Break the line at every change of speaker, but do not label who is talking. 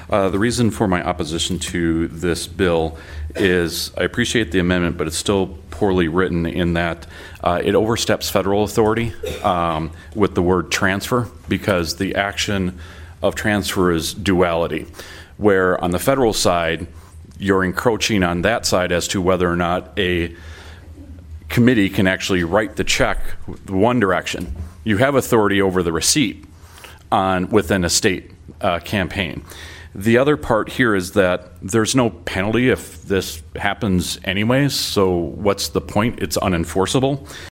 The reason for my opposition to this bill is I appreciate the amendment, but it's still poorly written in that it oversteps federal authority with the word transfer, because the action of transfer is duality, where on the federal side, you're encroaching on that side as to whether or not a committee can actually write the check one direction. You have authority over the receipt within a state campaign. The other part here is that there's no penalty if this happens anyways, so what's the point? It's unenforceable.